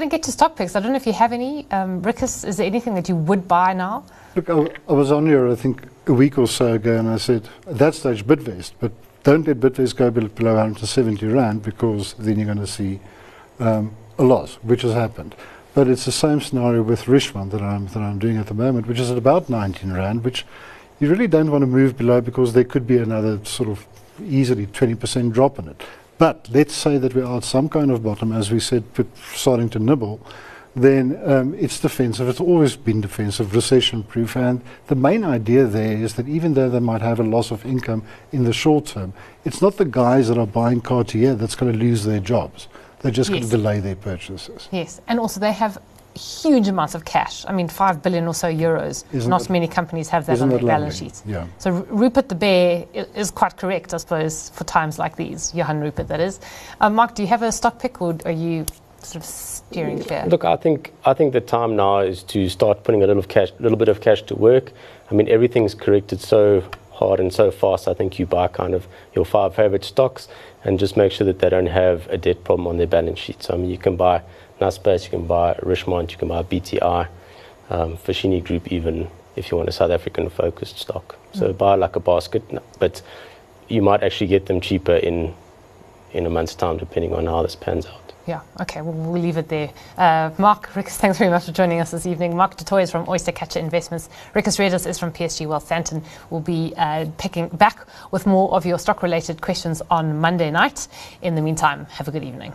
going to get to stock picks. I don't know if you have any. Rikus, is there anything that you would buy now? Look, I was on here, I think, a week or so ago, and I said, at that stage, Bidvest, but don't let Bidvest go below 170 Rand, because then you're going to see a loss, which has happened. But it's the same scenario with Richemont that I'm doing at the moment, which is at about 19 Rand, which you really don't want to move below, because there could be another sort of easily 20% drop in it. But let's say that we are at some kind of bottom, as we said, starting to nibble, then it's defensive. It's always been defensive, recession-proof. And the main idea there is that even though they might have a loss of income in the short term, it's not the guys that are buying Cartier that's going to lose their jobs. They're just going to delay their purchases. Yes, and also they have huge amounts of cash. I mean, 5 billion or so euros. Not many companies have that on their balance sheets. Yeah. So Rupert the Bear is quite correct, I suppose, for times like these. Johan Rupert, that is. Mark, do you have a stock pick, or are you sort of steering clear? Look, I think the time now is to start putting a little bit of cash to work. I mean, everything's corrected so hard and so fast. I think you buy kind of your 5 favorite stocks and just make sure that they don't have a debt problem on their balance sheet. So I mean, you can buy Naspers, you can buy Richemont, you can buy BTI, Foschini Group, even if you want a South African focused stock. So buy like a basket, but you might actually get them cheaper in a month's time, depending on how this pans out. Yeah, okay, we'll leave it there. Mark, Rikus, thanks very much for joining us this evening. Mark du Toit is from Oystercatcher Investments. Rikus Reddas is from PSG Wealth. Santon will be picking back with more of your stock-related questions on Monday night. In the meantime, have a good evening.